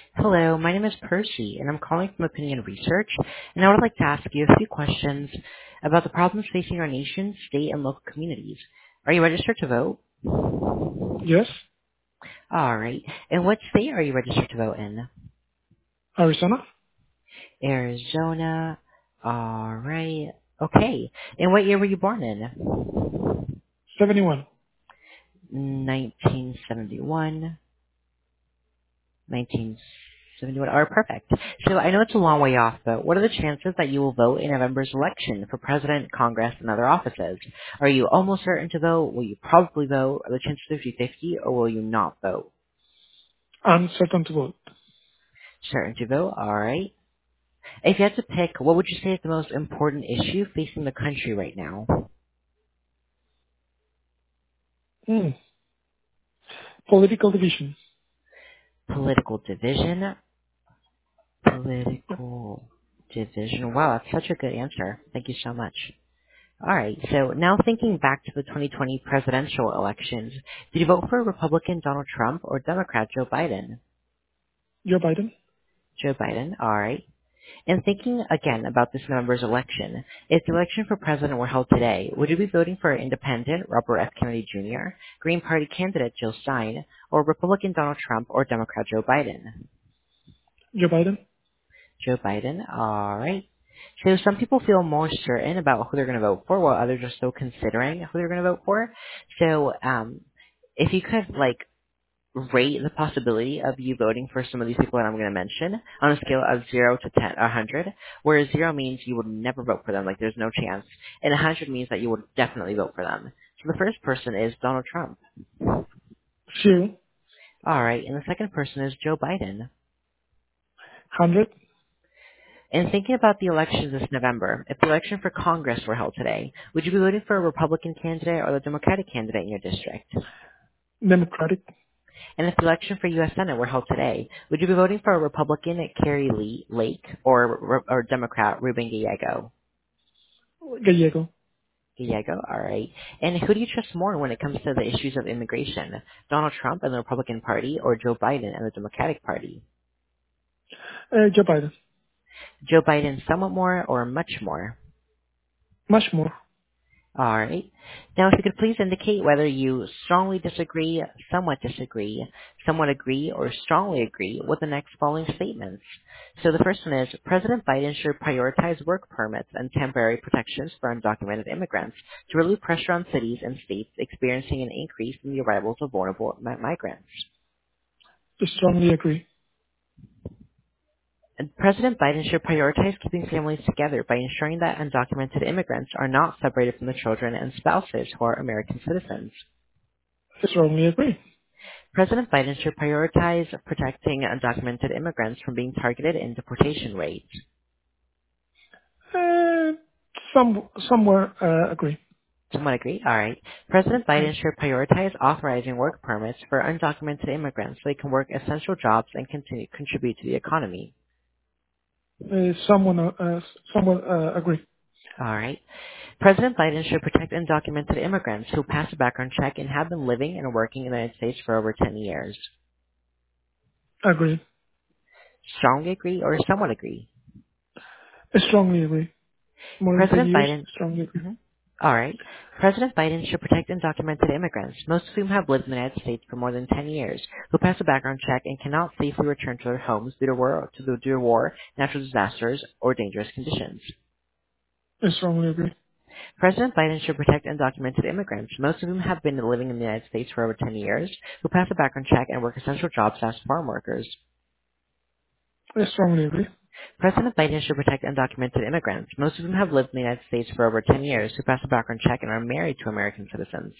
Hello, my name is Percy, and I'm calling from Opinion Research, and I would like to ask you a few questions about the problems facing our nation, state, and local communities. Are you registered to vote? Yes, All right. And what state are you registered to vote in? Arizona, Arizona. All right. Okay. And what year were you born in? 71. 1971. 1971. All right, perfect. So I know it's a long way off, but what are the chances that you will vote in November's election for president, Congress, and other offices? Are you almost certain to vote? Will you probably vote? Are the chances 50-50, or will you not vote? I'm certain to vote. Certain to vote? All right. If you had to pick, what would you say is the most important issue facing the country right now? Hmm. Political division. Political division. Political division. Wow, that's such a good answer. Thank you so much. All right. So now thinking back to the 2020 presidential elections, did you vote for Republican Donald Trump or Democrat Joe Biden? Joe Biden. Joe Biden. All right. And thinking again about this November's election, if the election for president were held today, would you be voting for independent Robert F. Kennedy Jr., Green Party candidate Jill Stein, or Republican Donald Trump or Democrat Joe Biden? Joe Biden. Joe Biden. All right. So some people feel more certain about who they're going to vote for, while others are still considering who they're going to vote for. So, if you could rate the possibility of you voting for some of these people that I'm going to mention on a scale of 0 to 10, 100, where 0 means you would never vote for them, like there's no chance, and 100 means that you would definitely vote for them. So the first person is Donald Trump. Few. All right, and the second person is Joe Biden. 100. And thinking about the elections this November, if the election for Congress were held today, would you be voting for a Republican candidate or the Democratic candidate in your district? Democratic. And if the election for U.S. Senate were held today, would you be voting for a Republican Carrie Lake or Democrat Ruben Gallego? Gallego. Gallego, all right. And who do you trust more when it comes to the issues of immigration? Donald Trump and the Republican Party or Joe Biden and the Democratic Party? Joe Biden. Joe Biden somewhat more or much more? Much more. All right. Now, if you could please indicate whether you strongly disagree, somewhat agree, or strongly agree with the next following statements. So the first one is, President Biden should prioritize work permits and temporary protections for undocumented immigrants to relieve pressure on cities and states experiencing an increase in the arrivals of vulnerable migrants. Strongly agree. And President Biden should prioritize keeping families together by ensuring that undocumented immigrants are not separated from the children and spouses who are American citizens. Strongly agree. President Biden should prioritize protecting undocumented immigrants from being targeted in deportation raids. Uh, somewhere agree. Someone agree? All right. President Biden should prioritize authorizing work permits for undocumented immigrants so they can work essential jobs and continue contribute to the economy. Someone agree. All right. President Biden should protect undocumented immigrants who pass a background check and have been living and working in the United States for over 10 years. Agree. Strongly agree or somewhat agree? Strongly agree. More than 10 President years. Biden. Strongly agree. Mhm. All right. President Biden should protect undocumented immigrants, most of whom have lived in the United States for more than 10 years, who pass a background check and cannot safely return to their homes due to war, natural disasters, or dangerous conditions. Strongly agree. President Biden should protect undocumented immigrants, most of whom have been living in the United States for over 10 years, who pass a background check and work essential jobs as farm workers. Strongly agree. President Biden should protect undocumented immigrants, most of whom have lived in the United States for over 10 years, who pass a background check and are married to American citizens.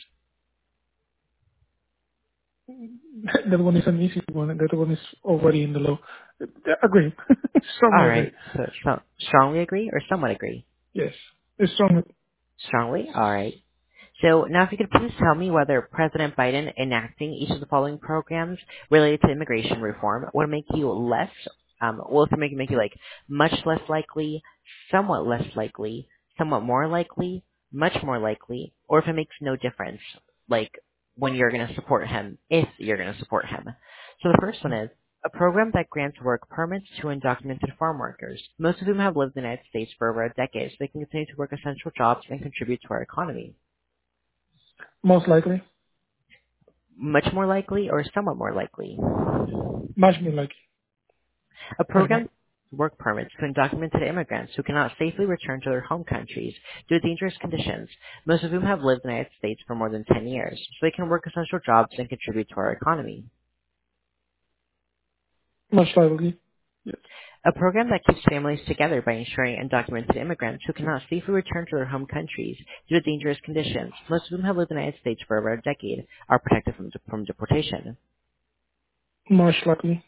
That one is an easy one. That one is already in the law. Agree. All Strongly agree. right. So strongly agree or somewhat agree? Yes. Strongly. Strongly? All right. So now if you could please tell me whether President Biden enacting each of the following programs related to immigration reform would make you less, will it make you like much less likely, somewhat less likely, somewhat more likely, much more likely, or if it makes no difference, like when you're going to support him, if you're going to support him. So the first one is, A program that grants work permits to undocumented farm workers, most of whom have lived in the United States for over a decade, so they can continue to work essential jobs and contribute to our economy. Most likely. Much more likely or somewhat more likely. Much more likely. A I don't know. program work permits to undocumented immigrants who cannot safely return to their home countries due to dangerous conditions, most of whom have lived in the United States for more than 10 years, so they can work essential jobs and contribute to our economy. Most likely. Yes. A program that keeps families together by ensuring undocumented immigrants who cannot safely return to their home countries due to dangerous conditions, most of whom have lived in the United States for over a decade, are protected from deportation. Most likely.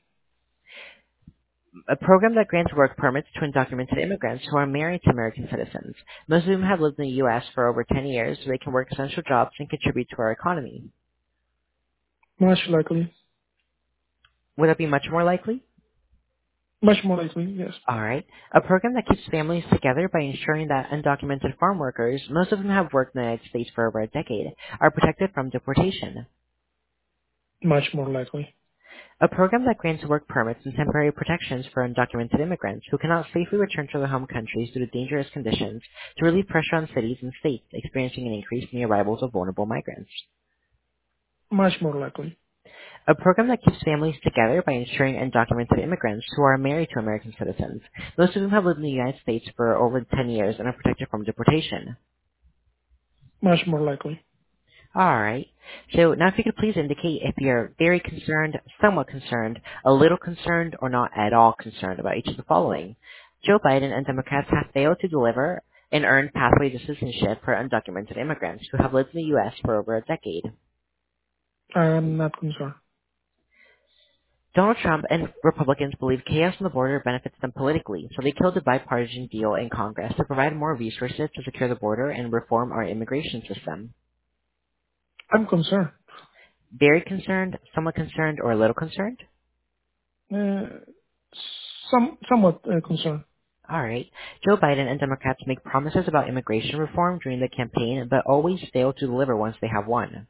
A program that grants work permits to undocumented immigrants who are married to American citizens, most of whom have lived in the U.S. for over 10 years so they can work essential jobs and contribute to our economy. Much likely. Would that be much more likely? Much more likely. Yes. All right. A program that keeps families together by ensuring that undocumented farm workers, most of whom have worked in the United States for over a decade, are protected from deportation. Much more likely. A program that grants work permits and temporary protections for undocumented immigrants who cannot safely return to their home countries due to dangerous conditions to relieve pressure on cities and states experiencing an increase in the arrivals of vulnerable migrants. Much more likely. A program that keeps families together by ensuring undocumented immigrants who are married to American citizens, most of whom have lived in the United States for over 10 years and are protected from deportation. Much more likely. All right. So now if you could please indicate if you're very concerned, somewhat concerned, a little concerned, or not at all concerned about each of the following. Joe Biden and Democrats have failed to deliver an earned pathway to citizenship for undocumented immigrants who have lived in the U.S. for over a decade. I am not concerned. Donald Trump and Republicans believe chaos on the border benefits them politically, so they killed a bipartisan deal in Congress to provide more resources to secure the border and reform our immigration system. I'm concerned. Very concerned, somewhat concerned, or a little concerned? Uh, somewhat concerned. All right. Joe Biden and Democrats make promises about immigration reform during the campaign, but always fail to deliver once they have won.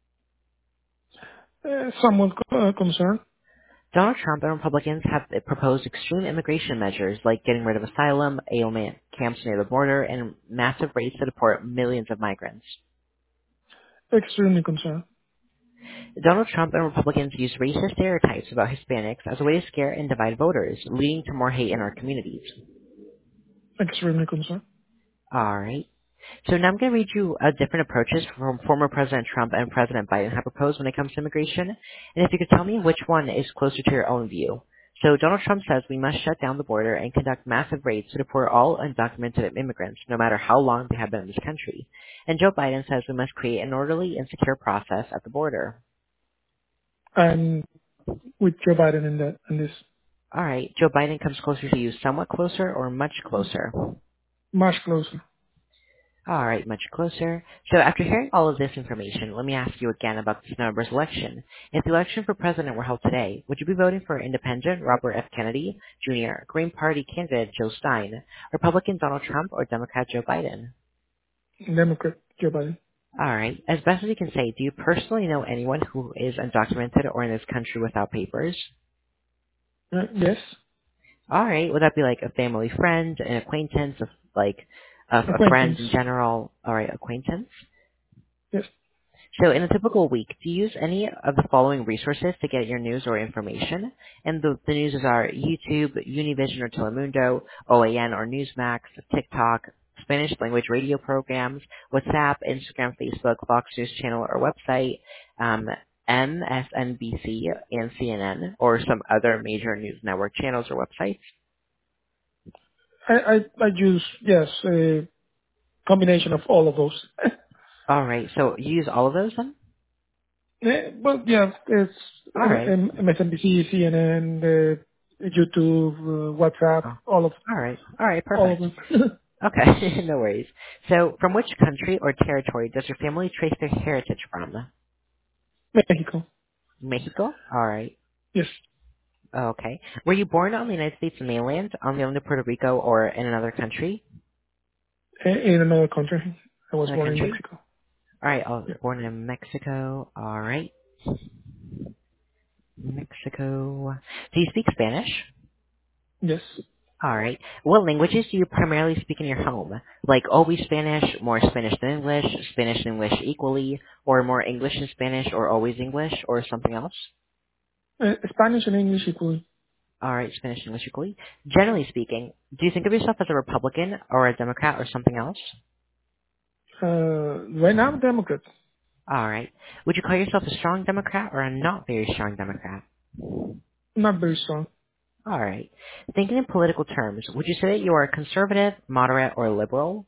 Somewhat concerned. Donald Trump and Republicans have proposed extreme immigration measures like getting rid of asylum, AOMA camps near the border, and massive rates to deport millions of migrants. Extremely concerned. Donald Trump and Republicans use racist stereotypes about Hispanics as a way to scare and divide voters, leading to more hate in our communities. Extremely concerned. All right. So now I'm going to read you different approaches from former President Trump and President Biden have proposed when it comes to immigration, and if you could tell me which one is closer to your own view. So Donald Trump says we must shut down the border and conduct massive raids to deport all undocumented immigrants, no matter how long they have been in this country. And Joe Biden says we must create an orderly and secure process at the border. I'm with Joe Biden in this. All right, Joe Biden comes closer to you, somewhat closer or much closer? Much closer. All right, much closer. So after hearing all of this information, let me ask you again about this November's election. If the election for president were held today, would you be voting for Independent Robert F. Kennedy Jr., Green Party candidate Joe Stein, Republican Donald Trump, or Democrat Joe Biden? Democrat Joe Biden. All right. As best as you can say, do you personally know anyone who is undocumented or in this country without papers? Yes. All right. Would that be like a family friend, an acquaintance, a friend Acquaintance. in general? All right, acquaintance. Yes. So in a typical week, do you use any of the following resources to get your news or information? And the news are YouTube, Univision or Telemundo, OAN or Newsmax, TikTok, Spanish language radio programs, WhatsApp, Instagram, Facebook, Fox News Channel or website, MSNBC and CNN, or some other major news network channels or websites. I use, yes, a combination of all of those. All right, so you use all of those then? Well, yeah, it's All right. MSNBC, CNN, YouTube, WhatsApp, Oh, all right, all of perfect. them. Okay, no worries. So, from which country or territory does your family trace their heritage from? Mexico. Mexico? Alright. Yes. Okay. Were you born on the United States mainland, on the island of Puerto Rico, or in another country? In another country. I was Another born in country? Mexico. Alright, Yeah. born in Mexico. Alright. Mexico. Do you speak Spanish? Yes. All right. What languages do you primarily speak in your home? Like always Spanish, more Spanish than English, Spanish and English equally, or more English and Spanish, or always English, or something else? Spanish and English equally. All right, Spanish and English equally. Generally speaking, do you think of yourself as a Republican or a Democrat or something else? Right now, I'm Democrat. All right. Would you call yourself a strong Democrat or a not very strong Democrat? Not very strong. All right. Thinking in political terms, would you say that you are conservative, moderate, or liberal?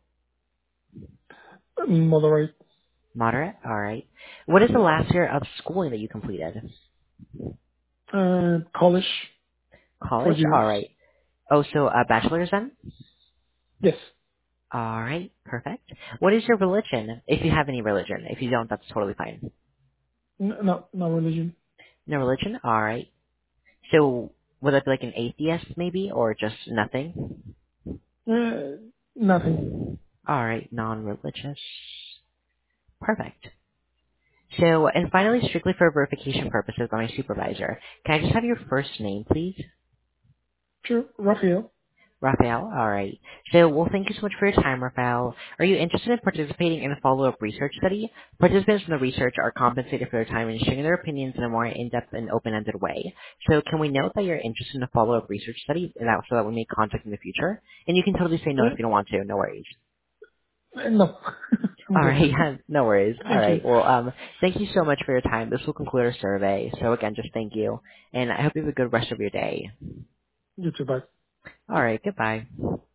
Moderate. Moderate. All right. What is the last year of schooling that you completed? College. For College. years. All right. Oh, so a bachelor's then? Yes. All right. Perfect. What is your religion? If you have any religion. If you don't, that's totally fine. No, no religion. No religion. All right. So would that be like an atheist maybe, or just nothing? Nothing. All right. Non-religious. Perfect. So, and finally, strictly for verification purposes by my supervisor, can I just have your first name, please? Sure. Raphael. Raphael? Alright. So, well, thank you so much for your time, Raphael. Are you interested in participating in a follow-up research study? Participants in the research are compensated for their time and sharing their opinions in a more in-depth and open-ended way. So, can we note that you're interested in a follow-up research study and that, so that we may contact in the future? And you can totally say no if you don't want to, no worries. No. I'm All good. right, yeah, no worries. All Thank you. right, well, thank you so much for your time. This will conclude our survey. So again, just thank you, and I hope you have a good rest of your day. You too. Bye. All right, goodbye.